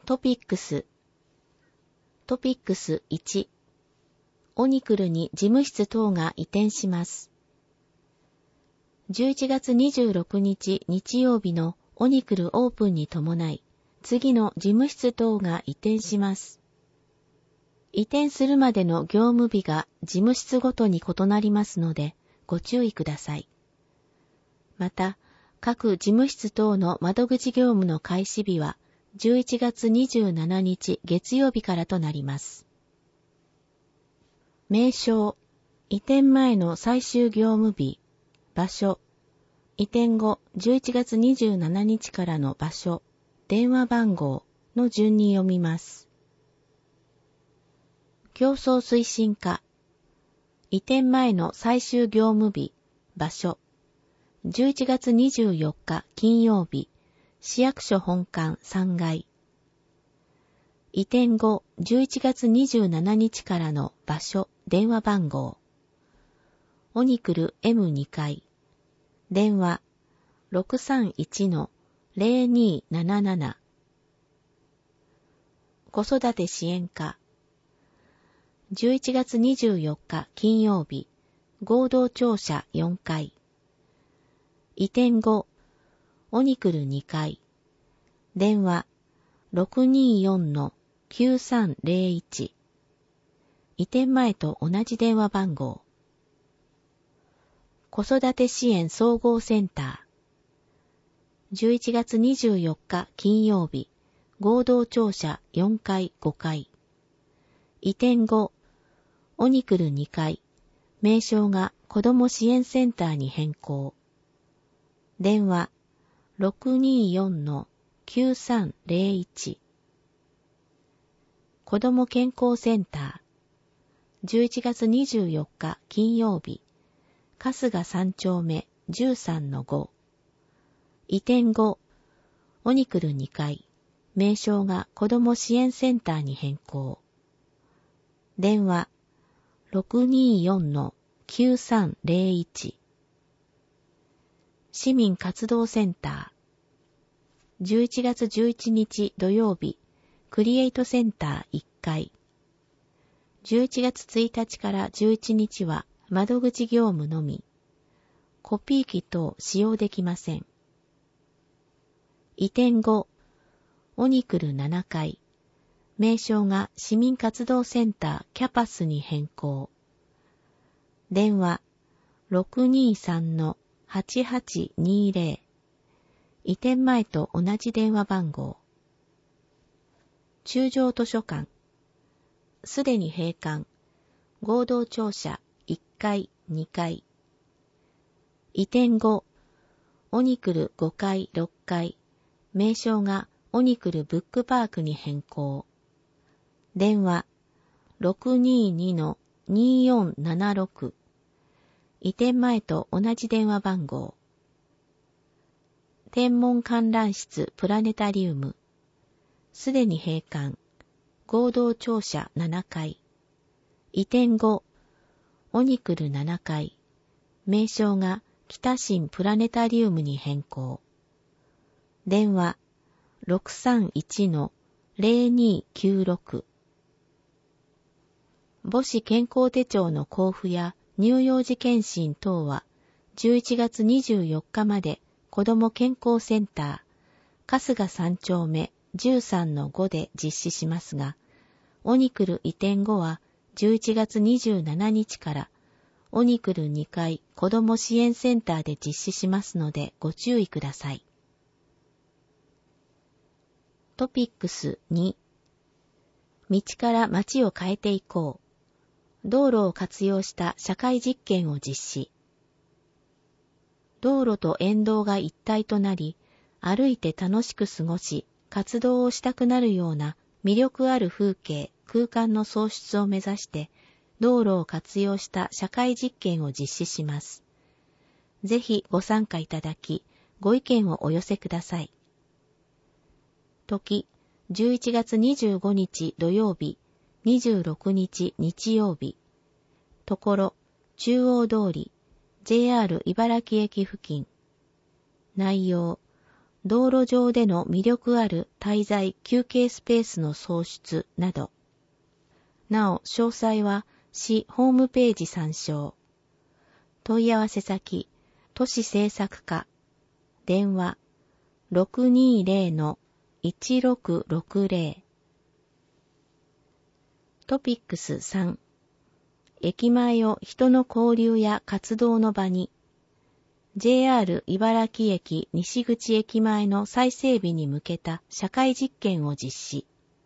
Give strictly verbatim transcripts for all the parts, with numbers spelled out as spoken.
トピックス。トピックスいち。オニクルに事務室等が移転します。じゅういちがつにじゅうろくにち日曜日のオニクルオープンに伴い、次の事務室等が移転します。移転するまでの業務日が事務室ごとに異なりますので、ご注意ください。また、各事務室等の窓口業務の開始日は、じゅういちがつにじゅうしちにち月曜日からとなります。名称、移転前の最終業務日、場所、移転後じゅういちがつにじゅうしちにちからの場所、電話番号の順に読みます。競争推進課、移転前の最終業務日、場所、じゅういちがつにじゅうよっか金曜日、市役所本館さんがい。移転後じゅういちがつにじゅうしちにちからの場所、電話番号。オニクル エムに 階。電話 ろくさんいちのゼロにーなななな。子育て支援課。じゅういちがつにじゅうよっか金曜日、合同庁舎よんかい。移転後、オニクルにかい。電話 ろくにーよんのきゅうさんゼロいち。移転前と同じ電話番号。子育て支援総合センター。じゅういちがつにじゅうよっか金曜日、合同庁舎よんかいごかい。移転後、オニクルにかい。名称が子ども支援センターに変更。電話 ろくにーよんのきゅうさんゼロいち。子ども健康センター。じゅういちがつにじゅうよっか金曜日、春日さんちょうめじゅうさんのご。移転後、オニクルにかい。名称が子ども支援センターに変更。電話ろくにーよんのきゅうさんゼロいち。市民活動センター。じゅういちがつじゅういちにち土曜日、クリエイトセンターいっかい。じゅういちがつついたちからじゅういちにちは窓口業務のみ。コピー機等使用できません。移転後、オニクルななかい。名称が市民活動センターキャパスに変更。電話 ろくにーさんのはちはちにーゼロ。移転前と同じ電話番号。中条図書館。すでに閉館。合同庁舎いっかいにかい。移転後、オニクルごかいろっかい。名称がオニクルブックパークに変更。電話 ろくにーにのにーよんななろく。移転前と同じ電話番号。天文観覧室プラネタリウム。すでに閉館。合同庁舎ななかい。移転後、オニクルななかい。名称が北新プラネタリウムに変更。電話ろくさんいちのゼロにーきゅうろく。母子健康手帳の交付や乳幼児健診等はじゅういちがつにじゅうよっかまで子ども健康センター春日さんちょうめじゅうさんのごで実施しますが、オニクル移転後はじゅういちがつにじゅうしちにちからオニクルにかい子ども支援センターで実施しますのでご注意ください。トピックスに。道から街を変えていこう。道路を活用した社会実験を実施。道路と沿道が一体となり、歩いて楽しく過ごし、活動をしたくなるような魅力ある風景、空間の創出を目指して、道路を活用した社会実験を実施します。ぜひご参加いただき、ご意見をお寄せください。時、じゅういちがつにじゅうごにち土曜日、にじゅうろくにち日曜日。ところ、中央通り、ジェイアール 茨城駅付近。内容、 道路上での魅力ある滞在休憩スペースの創出など。なお、詳細は市ホームページ参照。問い合わせ先、都市政策課、電話 ろくにーぜろのいちろくろくぜろ。トピックスさん、駅前を人の交流や活動の場に、ジェイアール 茨城駅西口駅前の再整備に向けた社会実験を実施。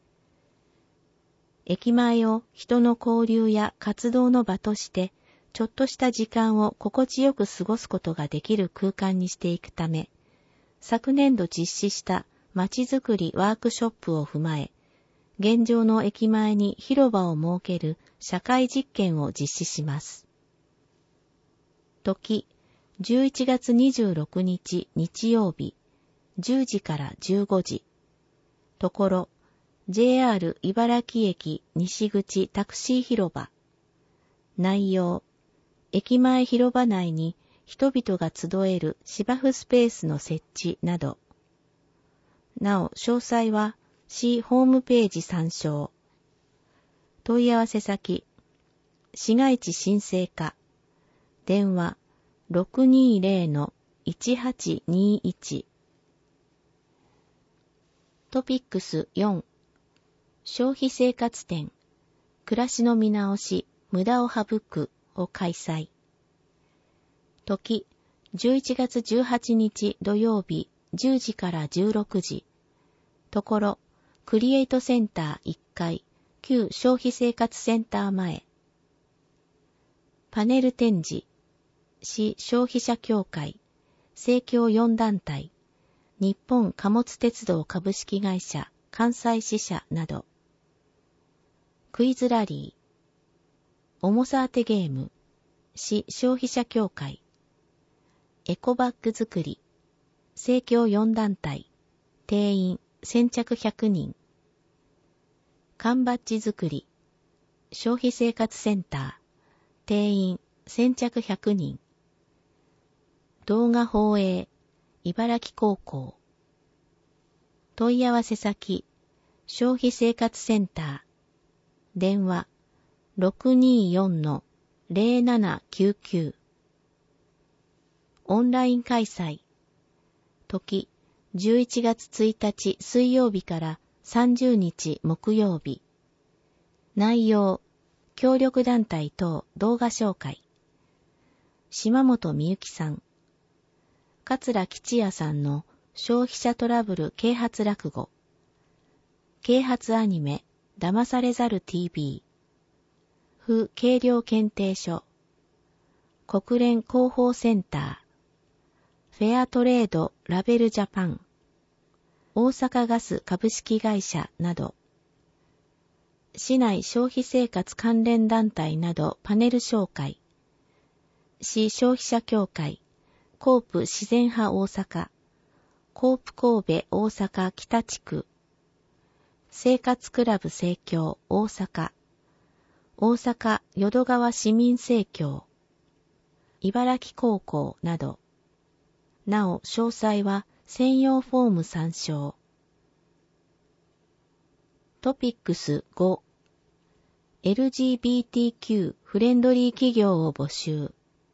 駅前を人の交流や活動の場として、ちょっとした時間を心地よく過ごすことができる空間にしていくため、昨年度実施したまちづくりワークショップを踏まえ、現状の駅前に広場を設ける社会実験を実施します。時、じゅういちがつにじゅうろくにち日曜日、じゅうじからじゅうごじ。ところ、ジェイアール 茨城駅西口タクシー広場。内容、駅前広場内に人々が集える芝生スペースの設置など。なお、詳細は市ホームページ参照。問い合わせ先、市街地申請課、電話 ろくにーぜろのいちはちにいち。トピックスよん、消費生活展、暮らしの見直し、無駄を省くを開催。時、じゅういちがつじゅうはちにち土曜日じゅうじからじゅうろくじ。ところ、クリエイトセンターいっかい、旧消費生活センター前。パネル展示、市消費者協会、生協よん団体、日本貨物鉄道株式会社、関西支社など。クイズラリー、重さ当てゲーム、市消費者協会、エコバッグ作り、生協よん団体、定員先着ひゃくにん。缶バッジ作り、消費生活センター、定員先着ひゃくにん。動画放映、茨城高校。問い合わせ先、消費生活センター、電話 ろくにーよんのぜろななきゅうきゅう。オンライン開催。時、じゅういちがつついたち水曜日からさんじゅうにち木曜日。内容、協力団体等動画紹介。島本美幸さん。桂吉也さんの消費者トラブル啓発落語。啓発アニメ、騙されざる ティーブイ。府計量検定所。国連広報センター。フェアトレードラベルジャパン。大阪ガス株式会社など。市内消費生活関連団体などパネル紹介。市消費者協会、コープ自然派大阪、コープ神戸大阪北地区、生活クラブ生協大阪、大阪淀川市民生協、茨城高校など。なお、詳細は専用フォーム参照。トピックスご、エルジービーティーキュー フレンドリー企業を募集。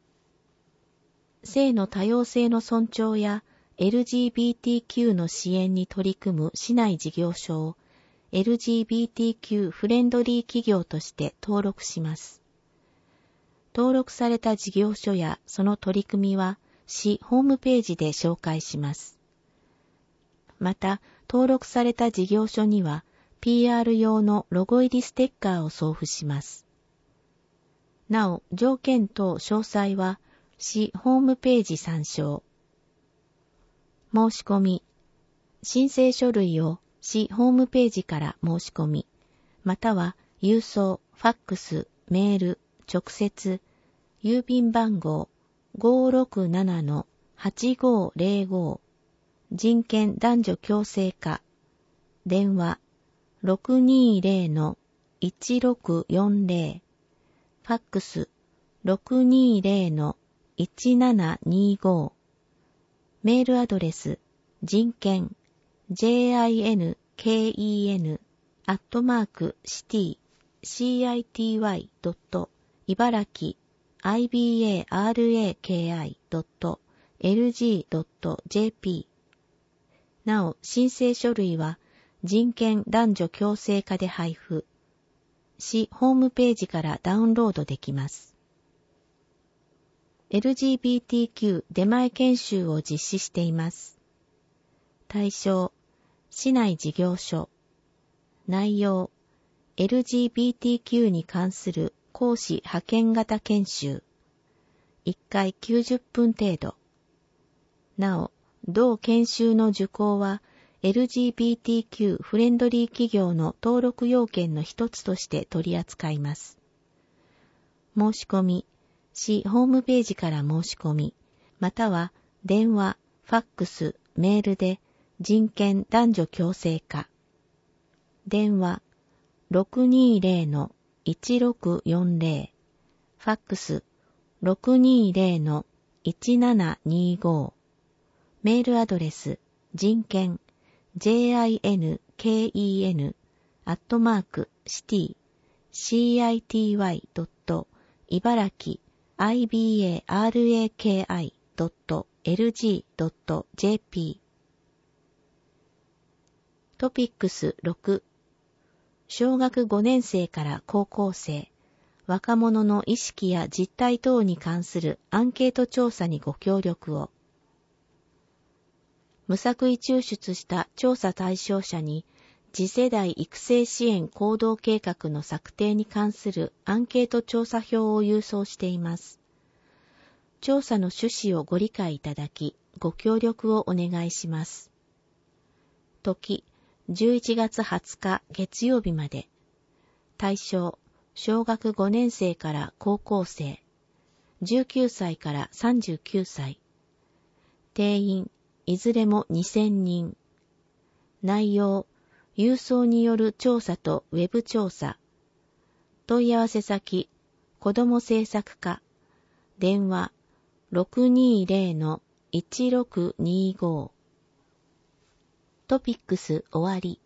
性の多様性の尊重や エルジービーティーキュー の支援に取り組む市内事業所を エルジービーティーキュー フレンドリー企業として登録します。登録された事業所やその取り組みは市ホームページで紹介します。また、登録された事業所には ピーアール 用のロゴ入りステッカーを送付します。なお、条件等詳細は市ホームページ参照。申し込み。申請書類を市ホームページから申し込み、または郵送、ファックス、メール、直接、郵便番号 ごーろくななのはちごーぜろご、人権男女共生課、電話 ろくにーぜろのいちろくよんぜろ、ファックス ろくにーぜろのいちななにご、メールアドレス人権 ジェイアイエヌケーイーエヌ アットマークシティ シーアイティーワイ ドット茨城 アイビーエーアールエーケーアイ ドットエルジー ドットジェーピー。なお、申請書類は人権男女共生課で配布。市ホームページからダウンロードできます。エルジービーティーキュー 出前研修を実施しています。対象、市内事業所。内容、エルジービーティーキュー に関する講師派遣型研修。いっかいきゅうじゅっぷん程度。なお、同研修の受講は エルジービーティーキュー フレンドリー企業の登録要件の一つとして取り扱います。申し込み、市ホームページから申し込み、または電話、ファックス、メールで人権男女共生課。電話 ろくにーぜろ いちろくよんぜろ、ファックス ろくにーぜろ いちななにご、メールアドレス人権 ジェイアイエヌケーイーエヌ アットマークシティ シーアイティーワイ ドット茨城 アイビーエーアールエーケーアイ ドットエルジー ドットジェーピー。トピックスろく、小学ごねん生から高校生、若者の意識や実態等に関するアンケート調査にご協力を。無作為抽出した調査対象者に次世代育成支援行動計画の策定に関するアンケート調査票を郵送しています。調査の趣旨をご理解いただき、ご協力をお願いします。時、じゅういちがつはつか月曜日まで。対象、小学ごねん生から高校生、じゅうきゅうさいからさんじゅうきゅうさい。定員、いずれもにせんにん。内容、郵送による調査とウェブ調査。問い合わせ先、子ども政策課。電話、ろくにーぜろ いちろくにご。トピックス終わり。